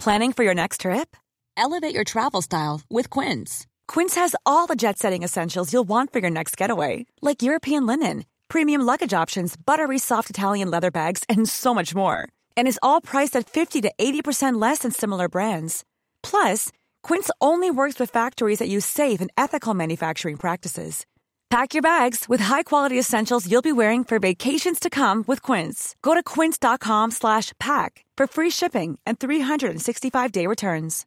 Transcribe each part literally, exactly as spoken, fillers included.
Planning for your next trip? Elevate your travel style with Quince. Quince has all the jet-setting essentials you'll want for your next getaway, like European linen, premium luggage options, buttery soft Italian leather bags, and so much more. And is all priced at fifty to eighty percent less than similar brands. Plus, Quince only works with factories that use safe and ethical manufacturing practices. Pack your bags with high-quality essentials you'll be wearing for vacations to come with Quince. Go to quince.com slash pack for free shipping and three sixty-five day returns.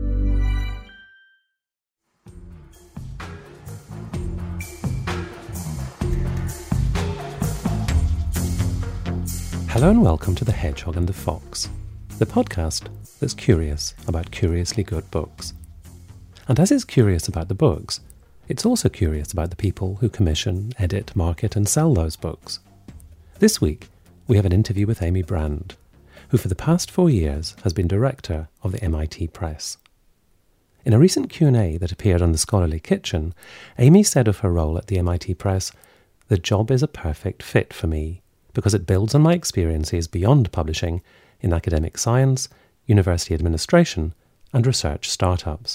Hello and welcome to The Hedgehog and the Fox, the podcast that's curious about curiously good books. And as it's curious about the books, it's also curious about the people who commission, edit, market and sell those books. This week, we have an interview with Amy Brand, who for the past four years has been director of the M I T Press. In a recent Q and A that appeared on The Scholarly Kitchen, Amy said of her role at the M I T Press, "The job is a perfect fit for me, because it builds on my experiences beyond publishing in academic science, university administration, and research startups."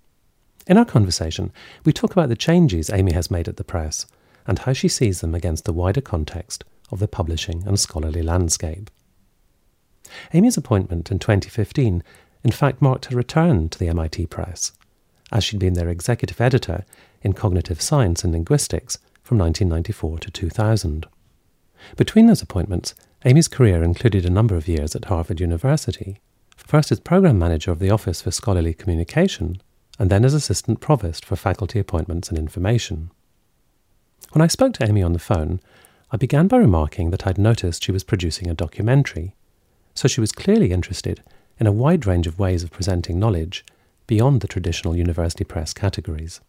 In our conversation, we talk about the changes Amy has made at the press and how she sees them against the wider context of the publishing and scholarly landscape. Amy's appointment in twenty fifteen in fact marked her return to the M I T Press, as she'd been their executive editor in cognitive science and linguistics from nineteen ninety-four to two thousand. Between those appointments, Amy's career included a number of years at Harvard University, first as Programme Manager of the Office for Scholarly Communication, and then as Assistant Provost for Faculty Appointments and Information. When I spoke to Amy on the phone, I began by remarking that I'd noticed she was producing a documentary, so she was clearly interested in a wide range of ways of presenting knowledge beyond the traditional university press categories.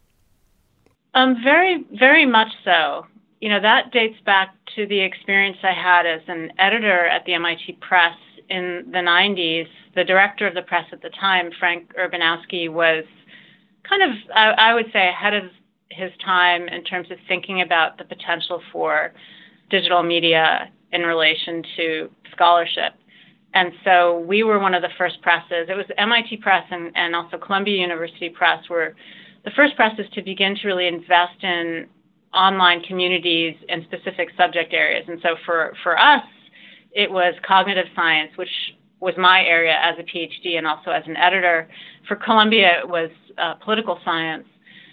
Um, very, very much so. You know, that dates back to the experience I had as an editor at the M I T Press in the nineties. The director of the press at the time, Frank Urbanowski, was kind of, I, I would say, ahead of his time in terms of thinking about the potential for digital media in relation to scholarship. And so we were one of the first presses. It was M I T Press and, and also Columbia University Press were the first presses to begin to really invest in online communities in specific subject areas. And so for, for us, it was cognitive science, which was my area as a PhD and also as an editor. For Columbia, it was uh, political science.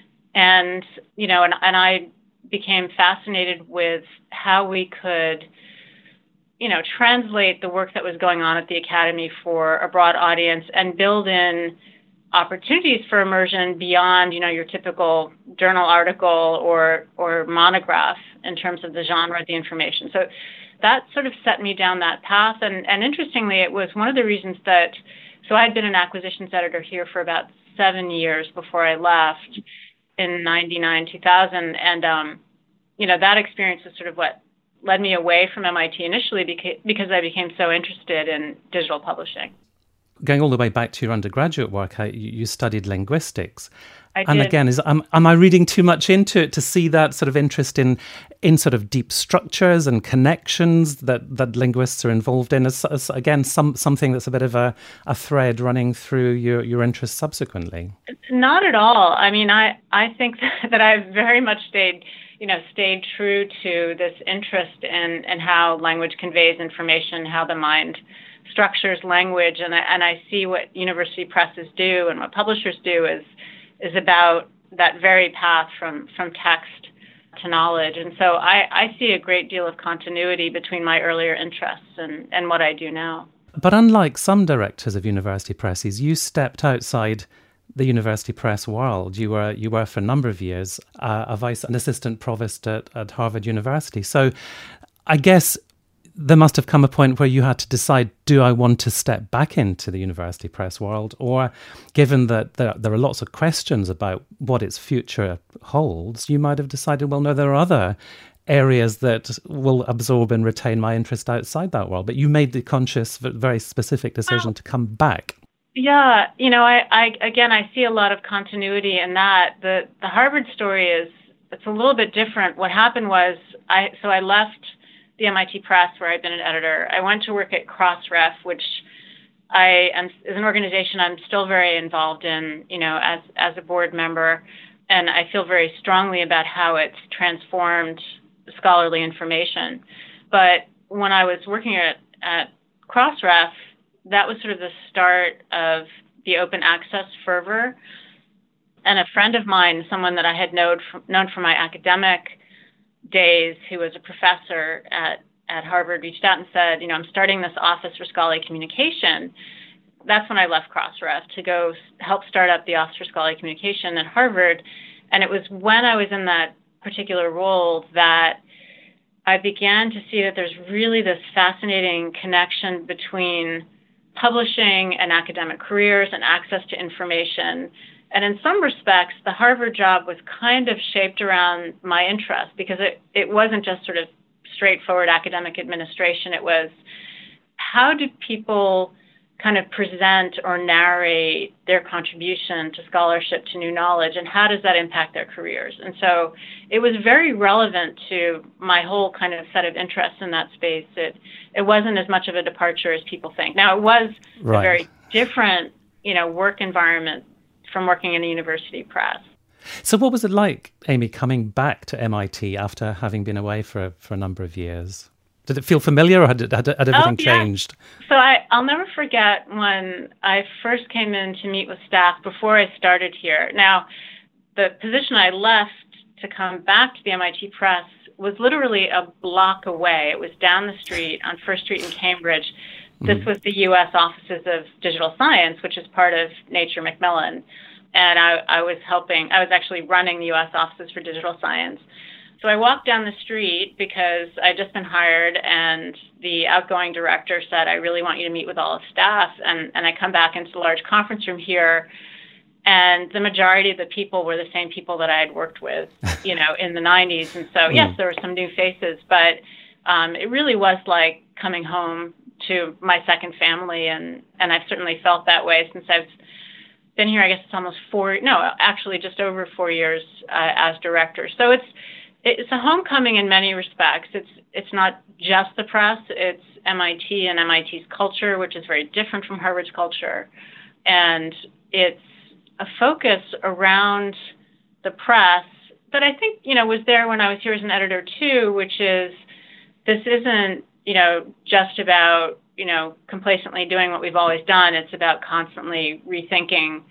And, you know, and, and I became fascinated with how we could, you know, translate the work that was going on at the Academy for a broad audience and build in opportunities for immersion beyond, you know, your typical journal article or or monograph in terms of the genre of the information. So that sort of set me down that path. And, and interestingly, it was one of the reasons that, so I had been an acquisitions editor here for about seven years before I left in ninety-nine, two thousand. And, um, you know, that experience was sort of what led me away from M I T initially beca- because I became so interested in digital publishing. Going all the way back to your undergraduate work, you, you studied linguistics. I and did. again, is am, am I reading too much into it to see that sort of interest in in sort of deep structures and connections that, that linguists are involved in? As, as again, some something that's a bit of a, a thread running through your, your interests subsequently? Not at all. I mean, I, I think that I've very much stayed, you know, stayed true to this interest in, in how language conveys information, how the mind structures language, and I, and I see what university presses do and what publishers do is is about that very path from, from text to knowledge. And so I, I see a great deal of continuity between my earlier interests and, and what I do now. But unlike some directors of university presses, you stepped outside the university press world. You were you were for a number of years uh, a vice and assistant provost at, at Harvard University. So I guess there must have come a point where you had to decide, do I want to step back into the university press world? Or given that there, there are lots of questions about what its future holds, you might have decided, well, no, there are other areas that will absorb and retain my interest outside that world. But you made the conscious, very specific decision to come back. Yeah, you know, I, I again, I see a lot of continuity in that. The the Harvard story is, it's a little bit different. What happened was, I so I left the M I T Press, where I'd been an editor. I went to work at Crossref, which I am, as an organization, I'm still very involved in, you know, as, as a board member, and I feel very strongly about how it's transformed scholarly information. But when I was working at, at Crossref, that was sort of the start of the open access fervor. And a friend of mine, someone that I had known from, known from my academic days, who was a professor at at Harvard, reached out and said, you know, I'm starting this Office for Scholarly Communication. That's when I left Crossref to go help start up the Office for Scholarly Communication at Harvard. And it was when I was in that particular role that I began to see that there's really this fascinating connection between publishing and academic careers and access to information. And in some respects, the Harvard job was kind of shaped around my interest, because it, it wasn't just sort of straightforward academic administration. It was, how do people kind of present or narrate their contribution to scholarship, to new knowledge, and how does that impact their careers? And so it was very relevant to my whole kind of set of interests in that space. It it wasn't as much of a departure as people think. Now, it was right. a very different, you know, work environment from working in a university press. So what was it like, Amy, coming back to M I T after having been away for, for a number of years? Did it feel familiar, or had, it, had, had everything oh, yeah. changed? So I, I'll never forget when I first came in to meet with staff before I started here. Now, the position I left to come back to the M I T Press was literally a block away. It was down the street on First Street in Cambridge. This mm-hmm. was the U S Offices of Digital Science, which is part of Nature Macmillan. And I, I was helping, I was actually running the U S Offices for Digital Science. So I walked down the street because I'd just been hired, and the outgoing director said, I really want you to meet with all the staff. And, and I come back into the large conference room here, and the majority of the people were the same people that I had worked with, you know, in the nineties. And so, mm. yes, there were some new faces, but um, it really was like coming home to my second family. And, and I've certainly felt that way since I've been here. I guess it's almost four, no, actually just over four years uh, as director. So it's, It's a homecoming in many respects. It's it's not just the press. It's M I T and M I T's culture, which is very different from Harvard's culture. And it's a focus around the press that I think, you know, was there when I was here as an editor too, which is this isn't, you know, just about, you know, complacently doing what we've always done. It's about constantly rethinking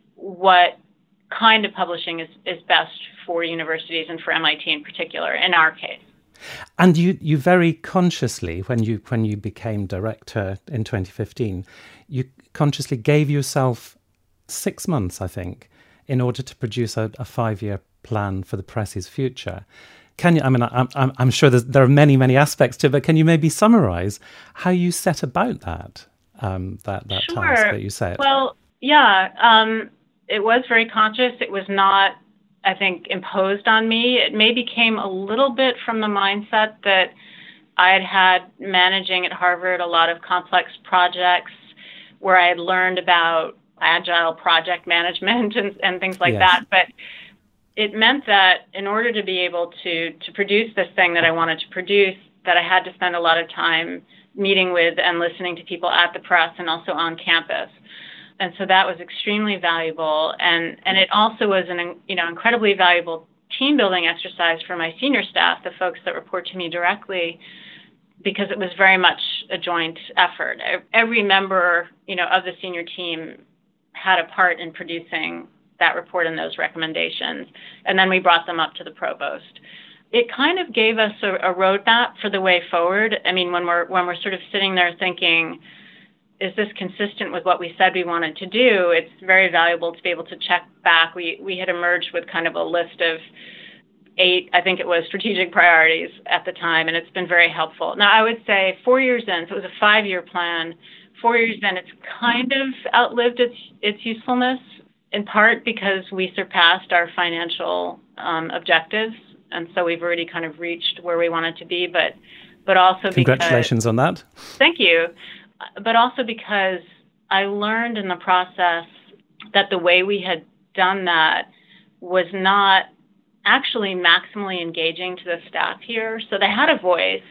what kind of publishing is, is best for universities and for M I T in particular, in our case. And you, you very consciously, when you when you became director in twenty fifteen, you consciously gave yourself six months, I think, in order to produce a, a five-year plan for the press's future. Can you? I mean, I'm I'm, I'm sure there are many many aspects to it, but can you maybe summarise how you set about that um, that that sure. task that you set? Well, yeah. Um, It was very conscious. It was not, I think, imposed on me. It maybe came a little bit from the mindset that I had had managing at Harvard a lot of complex projects where I had learned about agile project management and, and things like yes. that. But it meant that in order to be able to, to produce this thing that I wanted to produce, that I had to spend a lot of time meeting with and listening to people at the press and also on campus. And so that was extremely valuable. And, and it also was an, you know, incredibly valuable team building exercise for my senior staff, the folks that report to me directly, because it was very much a joint effort. Every member, you know, of the senior team had a part in producing that report and those recommendations. And then we brought them up to the provost. It kind of gave us a, a roadmap for the way forward. I mean, when we're when we're sort of sitting there thinking, is this consistent with what we said we wanted to do? It's very valuable to be able to check back. We we had emerged with kind of a list of eight, I think it was, strategic priorities at the time, and it's been very helpful. Now, I would say four years in, so it was a five-year plan. Four years in, it's kind of outlived its its usefulness, in part because we surpassed our financial um, objectives, and so we've already kind of reached where we wanted to be, but, but also Congratulations because, on that. Thank you. But also because I learned in the process that the way we had done that was not actually maximally engaging to the staff here. So they had a voice,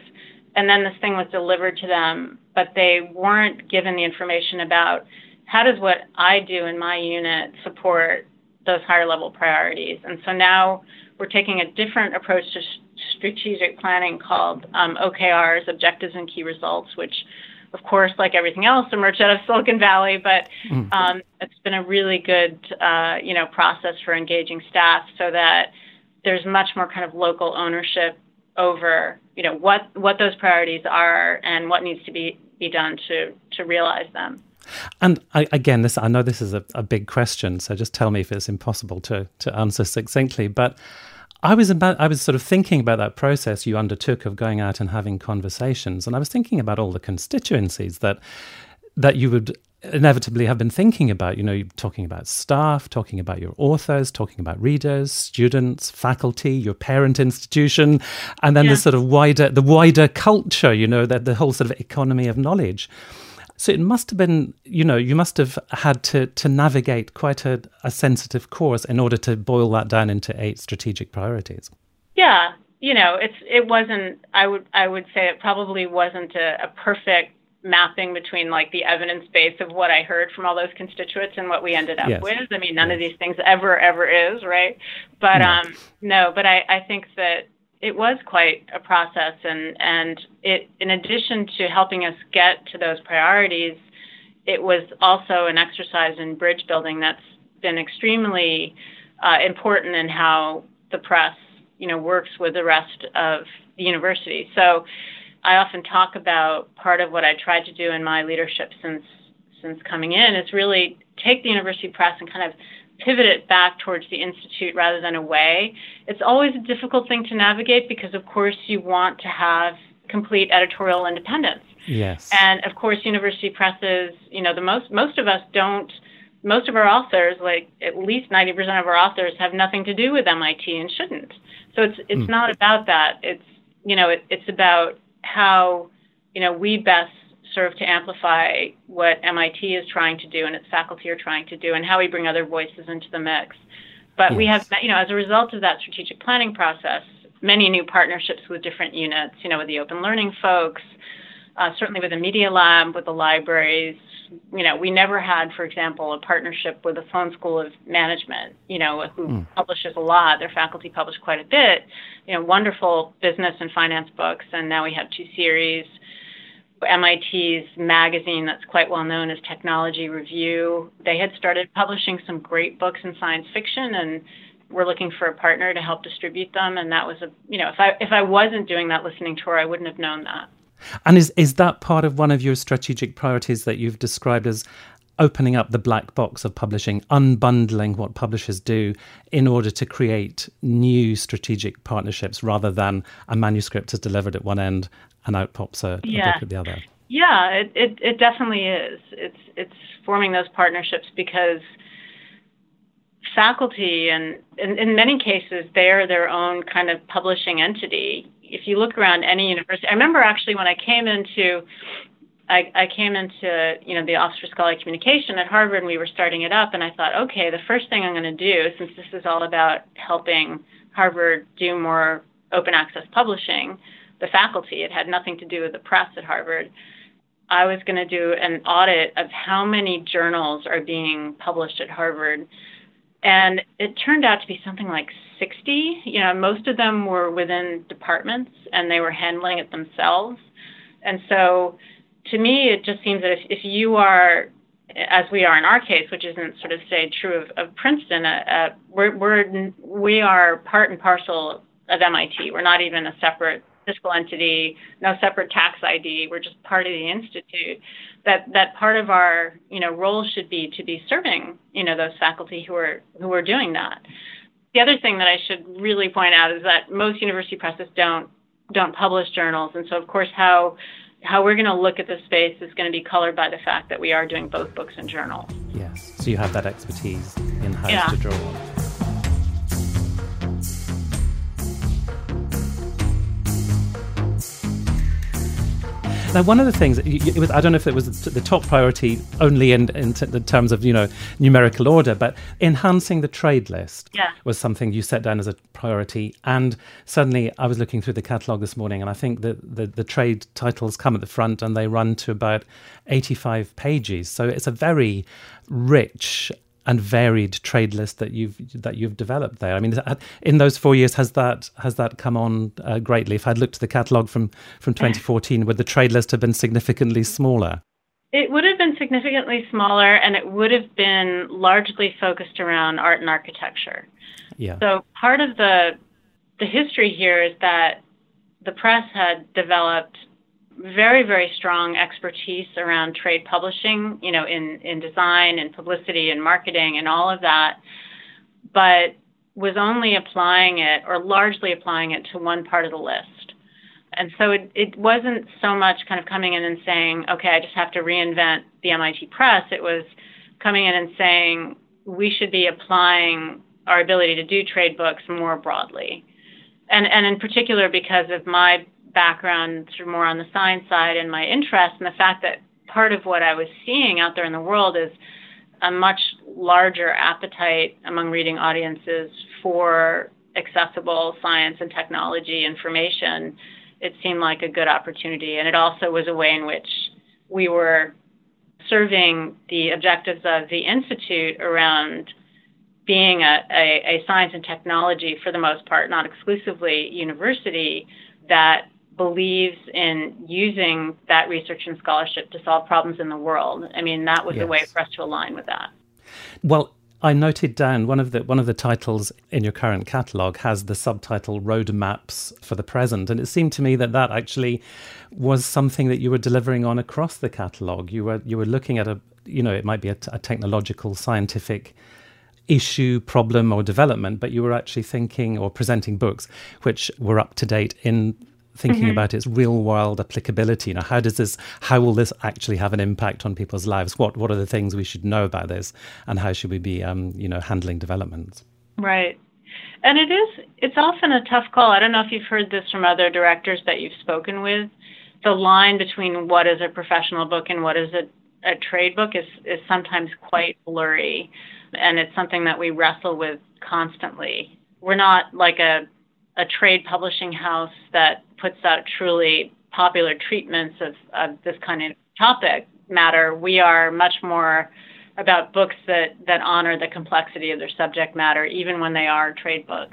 and then this thing was delivered to them, but they weren't given the information about how does what I do in my unit support those higher level priorities. And so now we're taking a different approach to strategic planning called um, O K Rs, Objectives and Key Results, which, of course, like everything else, emerged out of Silicon Valley, but mm. um, it's been a really good, uh, you know, process for engaging staff so that there's much more kind of local ownership over, you know, what, what those priorities are and what needs to be, be done to, to realize them. And I, again, this I know this is a, a big question, so just tell me if it's impossible to, to answer succinctly, but I was about, I was sort of thinking about that process you undertook of going out and having conversations, and I was thinking about all the constituencies that that you would inevitably have been thinking about. You know, you're talking about staff, talking about your authors, talking about readers, students, faculty, your parent institution, and then yeah. the sort of wider the wider culture. You know, that the whole sort of economy of knowledge. So it must have been, you know, you must have had to to navigate quite a, a sensitive course in order to boil that down into eight strategic priorities. Yeah, you know, it's it wasn't. I would I would say it probably wasn't a, a perfect mapping between like the evidence base of what I heard from all those constituents and what we ended up yes. with. I mean, none yes. of these things ever ever is right, but no. um, no. But I, I think that it was quite a process, and, and it, in addition to helping us get to those priorities, it was also an exercise in bridge building that's been extremely uh, important in how the press, you know, works with the rest of the university. So I often talk about part of what I tried to do in my leadership since since coming in is really take the university press and kind of pivot it back towards the institute rather than away. It's always a difficult thing to navigate because, of course, you want to have complete editorial independence. Yes. And, of course, university presses, you know, the most most of us don't, most of our authors, like at least ninety percent of our authors have nothing to do with M I T and shouldn't. So it's it's mm. not about that. It's, you know, it, it's about how, you know, we best serve to amplify what M I T is trying to do and its faculty are trying to do, and how we bring other voices into the mix. But yes. we have, you know, as a result of that strategic planning process, many new partnerships with different units, you know, with the open learning folks, uh, certainly with the Media Lab, with the libraries. You know, we never had, for example, a partnership with the Sloan School of Management, you know, who mm. publishes a lot. Their faculty publish quite a bit, you know, wonderful business and finance books. And now we have two series. M I T's magazine that's quite well known as Technology Review. They had started publishing some great books in science fiction, and we're looking for a partner to help distribute them. And that was a, you know, if I if I wasn't doing that listening tour, I wouldn't have known that. And is is that part of one of your strategic priorities that you've described as opening up the black box of publishing, unbundling what publishers do in order to create new strategic partnerships rather than a manuscript is delivered at one end and out pops a, yeah. a book at the other? Yeah, it, it, it definitely is. It's it's forming those partnerships because faculty, and in, in many cases, they're their own kind of publishing entity. If you look around any university, I remember actually when I came into I, I came into, you know, the Office for Scholarly Communication at Harvard, and we were starting it up, and I thought, okay, the first thing I'm going to do, since this is all about helping Harvard do more open access publishing, the faculty, it had nothing to do with the press at Harvard, I was going to do an audit of how many journals are being published at Harvard. And it turned out to be something like sixty. You know, most of them were within departments, and they were handling it themselves. And so to me, it just seems that if, if you are, as we are in our case, which isn't sort of, say, true of, of Princeton, uh, uh, we're, we're, we are part and parcel of M I T. We're not even a separate fiscal entity, no separate tax I D. We're just part of the institute. That that part of our, you know, role should be to be serving, you know, those faculty who are who are doing that. The other thing that I should really point out is that most university presses don't don't publish journals, and so of course how how we're going to look at this space is going to be colored by the fact that we are doing both books and journals. Yes, so you have that expertise in-house yeah. to draw on. Now, one of the things, it was, I don't know if it was the top priority only in, in t- terms of, you know, numerical order, but enhancing the trade list yeah. was something you set down as a priority. And suddenly I was looking through the catalogue this morning, and I think that the, the trade titles come at the front and they run to about eighty-five pages. So it's a very rich and varied trade list that you've that you've developed there. I mean, in those four years, has that has that come on uh, greatly? If I'd looked at the catalogue from, from twenty fourteen, would the trade list have been significantly smaller? It would have been significantly smaller, and it would have been largely focused around art and architecture. Yeah. So part of the the history here is that the press had developed very, very strong expertise around trade publishing, you know, in, in design and publicity and marketing and all of that, but was only applying it or largely applying it to one part of the list. And so it, it wasn't so much kind of coming in and saying, okay, I just have to reinvent the M I T Press. It was coming in and saying, we should be applying our ability to do trade books more broadly. And, and in particular, because of my background sort of more on the science side and my interest, and the fact that part of what I was seeing out there in the world is a much larger appetite among reading audiences for accessible science and technology information. It seemed like a good opportunity. And it also was a way in which we were serving the objectives of the Institute around being a, a, a science and technology, for the most part, not exclusively university, that believes in using that research and scholarship to solve problems in the world. I mean, that was yes. a way for us to align with that. Well, I noted down one of the one of the titles in your current catalogue has the subtitle Roadmaps for the Present, and it seemed to me that that actually was something that you were delivering on across the catalogue. You were you were looking at a, you know, it might be a, a technological, scientific issue, problem, or development, but you were actually thinking or presenting books which were up to date in thinking mm-hmm. about its real world applicability. You know, how does this, how will this actually have an impact on people's lives? What what are the things we should know about this, and how should we be, um, you know, handling developments? Right, and it is. It's often a tough call. I don't know if you've heard this from other directors that you've spoken with. The line between what is a professional book and what is a, a trade book is is sometimes quite blurry, and it's something that we wrestle with constantly. We're not like a a trade publishing house that puts out truly popular treatments of, of this kind of topic matter. We are much more about books that, that honor the complexity of their subject matter, even when they are trade books.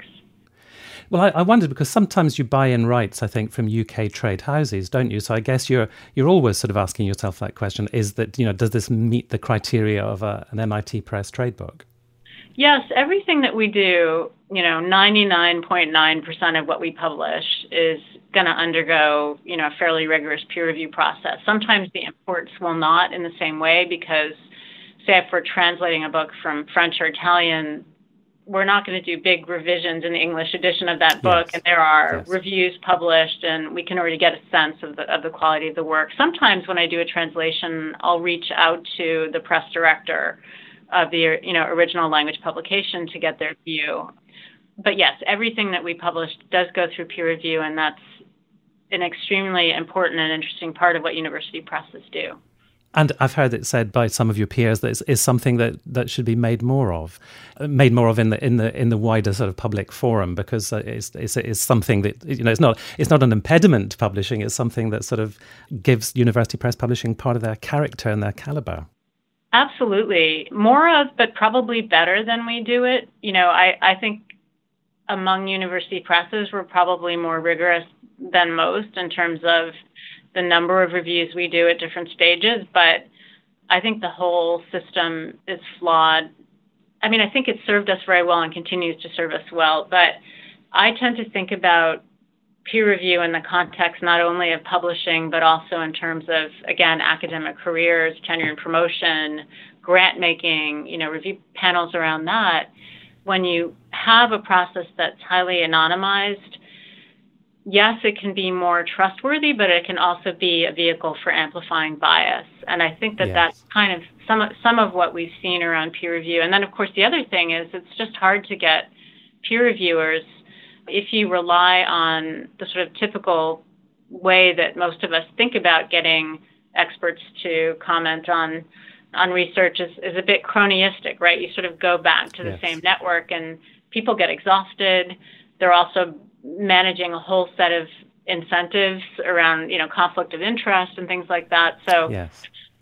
Well, I, I wondered, because sometimes you buy in rights, I think, from U K trade houses, don't you? So I guess you're you're always sort of asking yourself that question, is that, you know, does this meet the criteria of a, an M I T Press trade book? Yes, everything that we do, you know, ninety-nine point nine percent of what we publish is going to undergo, you know, a fairly rigorous peer review process. Sometimes the imports will not in the same way, because, say, if we're translating a book from French or Italian, we're not going to do big revisions in the English edition of that book, yes. and there are yes. reviews published, and we can already get a sense of the of the quality of the work. Sometimes when I do a translation, I'll reach out to the press director of the, you know, original language publication to get their view. But yes, everything that we publish does go through peer review, and that's an extremely important and interesting part of what university presses do. And I've heard it said by some of your peers that it's, it's something that, that should be made more of, made more of in the in the in the wider sort of public forum, because it's it's, it's something that, you know, it's not it's not an impediment to publishing. It's something that sort of gives university press publishing part of their character and their caliber. Absolutely. More of, but probably better than we do it. You know, I, I think among university presses, we're probably more rigorous than most in terms of the number of reviews we do at different stages. But I think the whole system is flawed. I mean, I think it's served us very well and continues to serve us well. But I tend to think about peer review in the context not only of publishing, but also in terms of, again, academic careers, tenure and promotion, grant making, you know, review panels around that. When you have a process that's highly anonymized, yes, it can be more trustworthy, but it can also be a vehicle for amplifying bias. And I think that yes. that's kind of some of, some of what we've seen around peer review. And then, of course, the other thing is it's just hard to get peer reviewers if you rely on the sort of typical way that most of us think about getting experts to comment on on research is, is a bit cronyistic, right? You sort of go back to the Yes. same network and people get exhausted. They're also managing a whole set of incentives around, you know, conflict of interest and things like that. So Yes.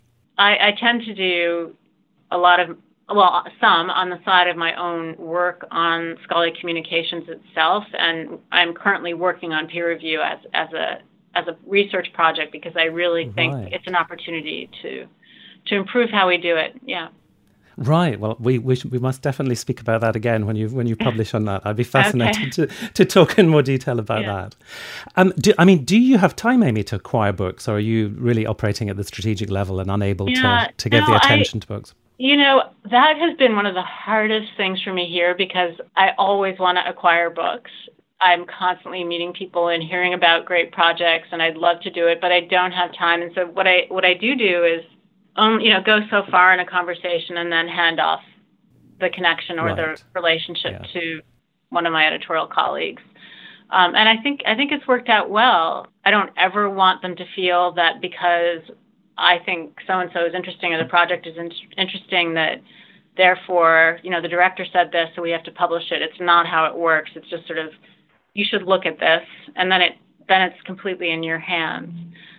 I, I tend to do a lot of, well, some on the side of my own work on scholarly communications itself, and I'm currently working on peer review as, as a as a research project because I really think Right. it's an opportunity to to improve how we do it. Yeah. Right. Well, we we, should, we must definitely speak about that again when you when you publish on that. I'd be fascinated to, to talk in more detail about Yeah. that. Um, do, I mean, do you have time, Amy, to acquire books, or are you really operating at the strategic level and unable Yeah, to, to give no, the I- attention to books? You know, that has been one of the hardest things for me here because I always want to acquire books. I'm constantly meeting people and hearing about great projects, and I'd love to do it, but I don't have time. And so what I what I do do is, um, you know, go so far in a conversation and then hand off the connection or Right. the relationship Yeah. to one of my editorial colleagues. Um, and I think I think it's worked out well. I don't ever want them to feel that because I think so-and-so is interesting or the project is in- interesting that therefore, you know, the director said this, so we have to publish it. It's not how it works. It's just sort of, you should look at this, and then it then it's completely in your hands.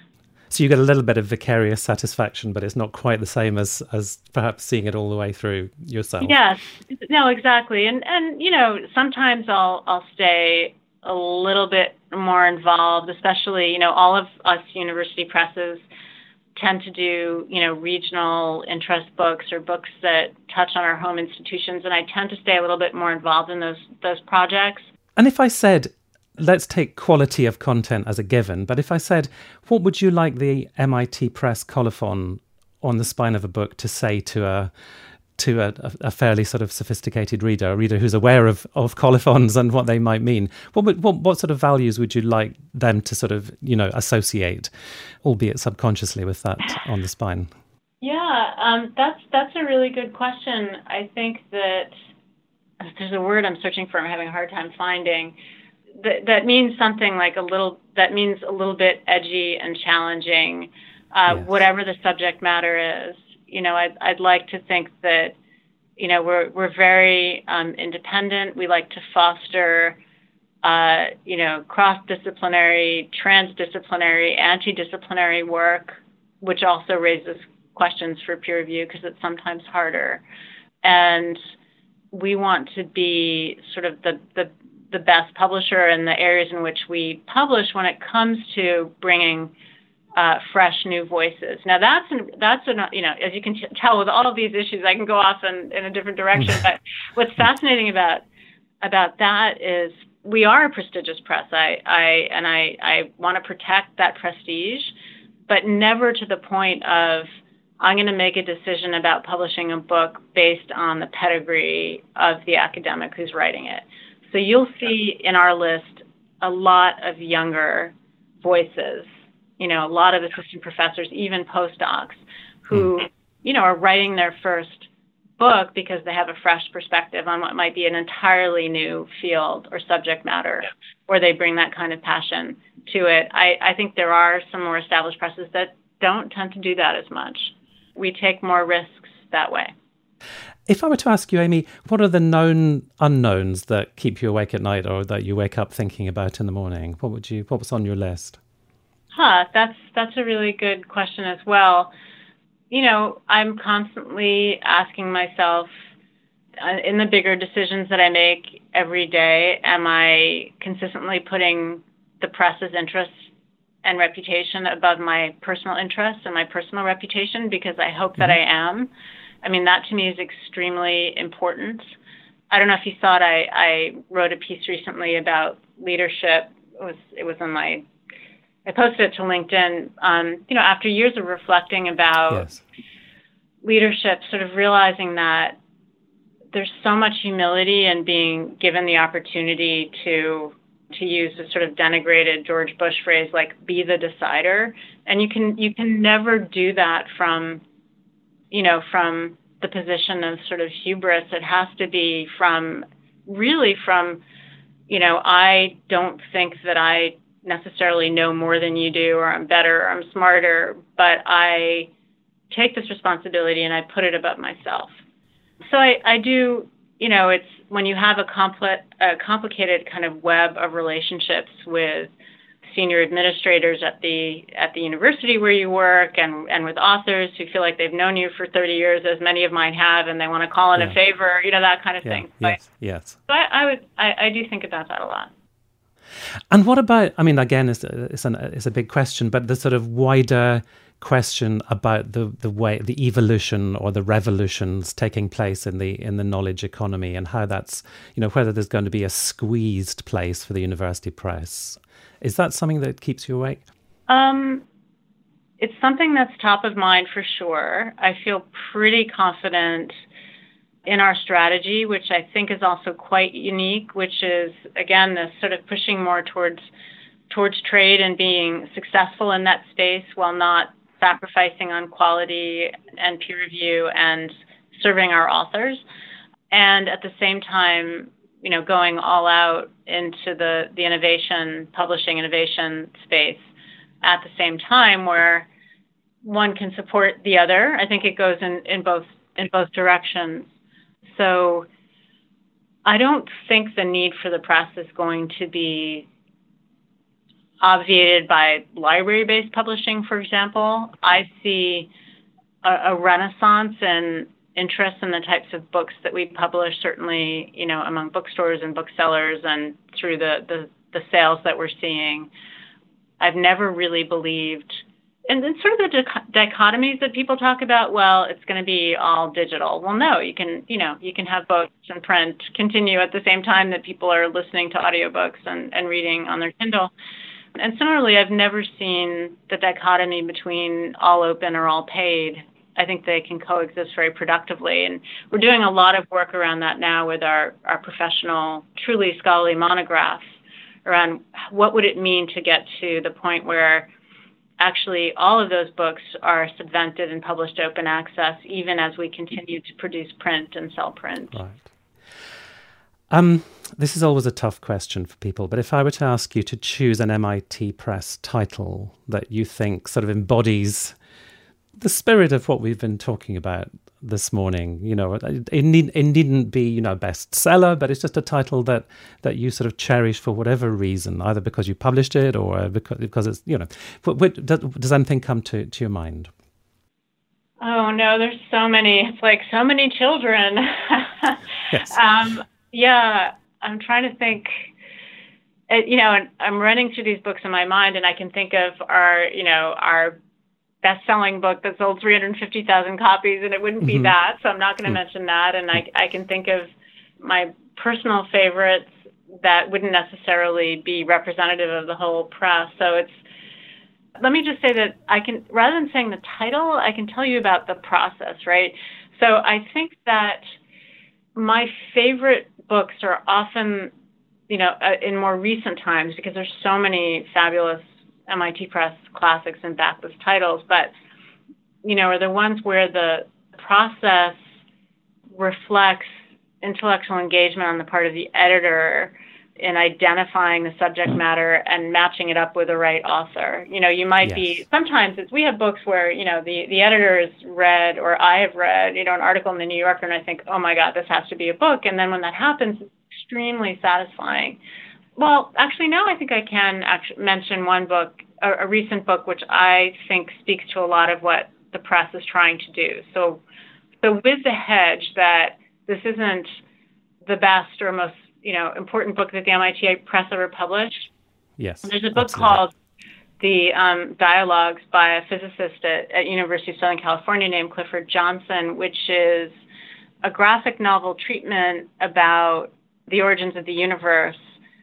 So you get a little bit of vicarious satisfaction, but it's not quite the same as as perhaps seeing it all the way through yourself. Yes, no, exactly. And and you know, sometimes I'll I'll stay a little bit more involved, especially, you know, all of us university presses tend to do, you know, regional interest books or books that touch on our home institutions, and I tend to stay a little bit more involved in those those projects. And if I said, let's take quality of content as a given, but if I said, what would you like the M I T Press colophon on the spine of a book to say to a to a, a fairly sort of sophisticated reader, a reader who's aware of, of colophons and what they might mean, what, would, what what sort of values would you like them to sort of, you know, associate, albeit subconsciously, with that on the spine? Yeah, um, that's that's a really good question. I think that there's a word I'm searching for. I'm having a hard time finding. That that means something like a little. That means a little bit edgy and challenging, uh, Yes. whatever the subject matter is. You know, I'd I'd like to think that, you know, we're we're very um, independent. We like to foster, uh, you know, cross-disciplinary, transdisciplinary, anti-disciplinary work, which also raises questions for peer review because it's sometimes harder. And we want to be sort of the, the the best publisher in the areas in which we publish when it comes to bringing uh, fresh new voices. Now that's an, that's an, you know, as you can t- tell with all of these issues, I can go off in, in a different direction. But what's fascinating about about that is we are a prestigious press. I, I and I, I want to protect that prestige, but never to the point of I'm going to make a decision about publishing a book based on the pedigree of the academic who's writing it. So you'll see in our list a lot of younger voices, you know, a lot of assistant professors, even postdocs, who, you know, are writing their first book because they have a fresh perspective on what might be an entirely new field or subject matter, or they bring that kind of passion to it. I, I think there are some more established presses that don't tend to do that as much. We take more risks that way. If I were to ask you, Amy, what are the known unknowns that keep you awake at night or that you wake up thinking about in the morning? What would you, what was on your list? Huh, that's that's a really good question as well. You know, I'm constantly asking myself uh, in the bigger decisions that I make every day, am I consistently putting the press's interests and reputation above my personal interests and my personal reputation? Because I hope mm-hmm. that I am. I mean, that to me is extremely important. I don't know if you saw it. I, I wrote a piece recently about leadership. It was it was on my I posted it to LinkedIn, um, you know, after years of reflecting about yes. leadership, sort of realizing that there's so much humility in being given the opportunity to to use a sort of denigrated George Bush phrase like "be the decider," and you can you can never do that from, you know, from the position of sort of hubris. It has to be from really from, you know, I don't think that I necessarily know more than you do, or I'm better, or I'm smarter, but I take this responsibility and I put it above myself. So I, I do, you know, it's when you have a, compl- a complicated kind of web of relationships with senior administrators at the at the university where you work, and, and with authors who feel like they've known you for thirty years, as many of mine have, and they want to call in yeah. a favor, you know, that kind of yeah. thing. Yes, so yes. I, I would, I, I do think about that a lot. And what about, I mean, again, it's, it's, an, it's a big question, but the sort of wider question about the, the way, the evolution or the revolutions taking place in the in the knowledge economy, and how that's, you know, whether there's going to be a squeezed place for the university press. Is that something that keeps you awake? Um, it's something that's top of mind for sure. I feel pretty confident in our strategy, which I think is also quite unique, which is, again, this sort of pushing more towards towards trade and being successful in that space while not sacrificing on quality and peer review and serving our authors. And at the same time, you know, going all out into the, the innovation, publishing innovation space at the same time, where one can support the other. I think it goes in, in both in both directions. So I don't think the need for the press is going to be obviated by library-based publishing, for example. I see a, a renaissance in interest in the types of books that we publish, certainly, you know, among bookstores and booksellers and through the, the, the sales that we're seeing. I've never really believed, and then sort of the dic- dichotomies that people talk about, well, it's going to be all digital. Well, no, you can, you know, you can have books and print continue at the same time that people are listening to audiobooks and, and reading on their Kindle. And similarly, I've never seen the dichotomy between all open or all paid. I think they can coexist very productively. And we're doing a lot of work around that now with our, our professional, truly scholarly monographs around what would it mean to get to the point where actually all of those books are subvented and published open access, even as we continue to produce print and sell print. Right. Um, this is always a tough question for people, but if I were to ask you to choose an M I T Press title that you think sort of embodies the spirit of what we've been talking about this morning, you know, it, it, need, it needn't be, you know, bestseller, but it's just a title that, that you sort of cherish for whatever reason, either because you published it or because, because it's, you know, what, what, does, does anything come to, to your mind? Oh, no, there's so many. It's like so many children. Yes. Um, yeah, I'm trying to think, you know, and I'm running through these books in my mind, and I can think of our, you know, our best-selling book that sold three hundred fifty thousand copies, and it wouldn't be mm-hmm. that, so I'm not going to mm-hmm. mention that. And I, I can think of my personal favorites that wouldn't necessarily be representative of the whole press. So it's, let me just say that I can, rather than saying the title, I can tell you about the process, right? So I think that my favorite books are often, you know, uh, in more recent times, because there's so many fabulous M I T Press classics and backlist titles, but, you know, are the ones where the process reflects intellectual engagement on the part of the editor in identifying the subject matter and matching it up with the right author. You know, you might yes. be, sometimes it's, we have books where, you know, the, the editor has read, or I have read, you know, an article in the New Yorker, and I think, oh my God, this has to be a book. And then when that happens, it's extremely satisfying. Well, actually, now I think I can actually mention one book, a, a recent book, which I think speaks to a lot of what the press is trying to do. So, so with the hedge that this isn't the best or most, you know, important book that the M I T Press ever published. Yes. There's a book absolutely. called The um, Dialogues by a physicist at, at University of Southern California named Clifford Johnson, which is a graphic novel treatment about the origins of the universe,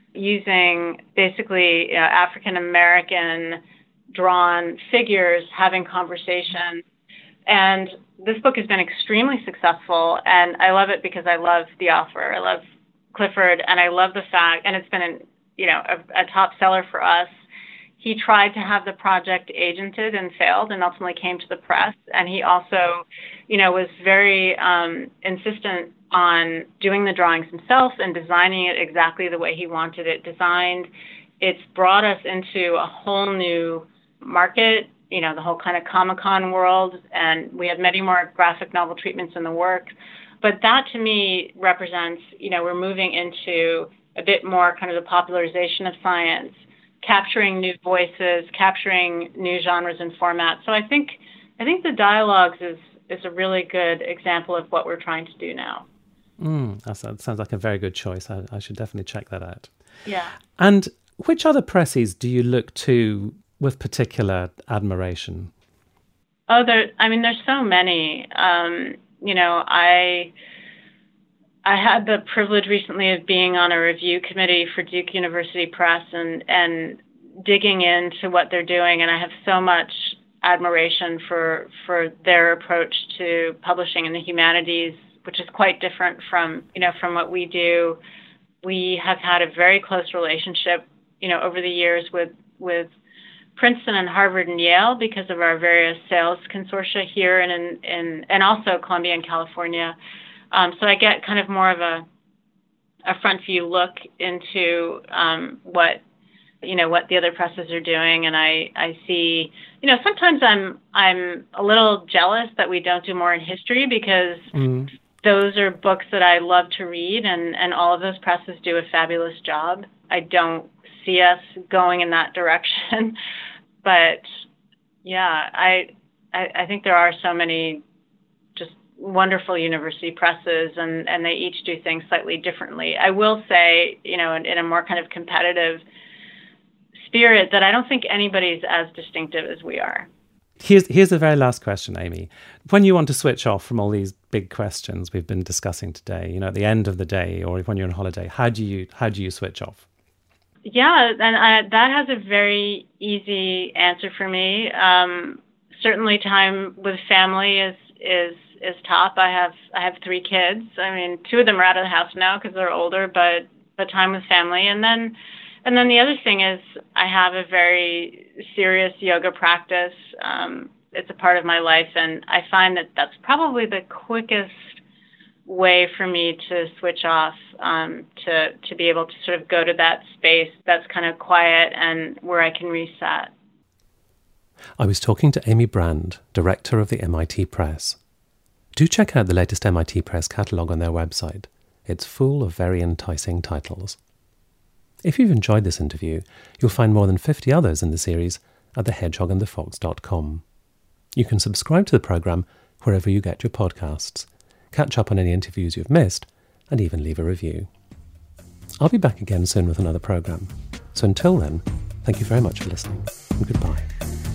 using basically, you know, African-American drawn figures having conversation. And this book has been extremely successful, and I love it because I love the author. I love Clifford, and I love the fact, and it's been, an, you know, a, a top seller for us. He tried to have the project agented and failed, and ultimately came to the press. And he also, you know, was very um, insistent on doing the drawings himself and designing it exactly the way he wanted it designed. it's brought us into a whole new market, you know, the whole kind of Comic-Con world, and we have many more graphic novel treatments in the works. But that to me represents, you know, we're moving into a bit more kind of the popularization of science, capturing new voices, capturing new genres and formats. So I think I think the dialogues is is a really good example of what we're trying to do now. Mm, that sounds like a very good choice. I, I should definitely check that out. Yeah. And which other presses do you look to with particular admiration? Oh, there. I mean, there's so many. Um, you know, I I had the privilege recently of being on a review committee for Duke University Press and and digging into what they're doing, and I have so much admiration for for their approach to publishing in the humanities, which is quite different from, you know, from what we do. We have had a very close relationship, you know, over the years with with Princeton and Harvard and Yale because of our various sales consortia here and in, in and also Columbia and California. Um, so I get kind of more of a a front view look into um, what you know what the other presses are doing, and I I see. You know, sometimes I'm I'm a little jealous that we don't do more in history because mm. those are books that I love to read, and, and all of those presses do a fabulous job. I don't see us going in that direction, but yeah, I, I I think there are so many just wonderful university presses, and, and they each do things slightly differently. I will say, you know, in, in a more kind of competitive spirit, that I don't think anybody's as distinctive as we are. Here's here's the very last question, Amy. When you want to switch off from all these big questions we've been discussing today, you know, at the end of the day or when you're on holiday, how do you how do you switch off? Yeah, and I, that has a very easy answer for me. Um, certainly, time with family is is is top. I have I have three kids. I mean, two of them are out of the house now because they're older, but but time with family, and then. And then the other thing is I have a very serious yoga practice. Um, it's a part of my life, and I find that that's probably the quickest way for me to switch off, um, to, to be able to sort of go to that space that's kind of quiet and where I can reset. I was talking to Amy Brand, director of the M I T Press. Do check out the latest M I T Press catalogue on their website. It's full of very enticing titles. If you've enjoyed this interview, you'll find more than fifty others in the series at the hedgehog and the fox dot com. You can subscribe to the programme wherever you get your podcasts, catch up on any interviews you've missed, and even leave a review. I'll be back again soon with another programme. So until then, thank you very much for listening, and goodbye.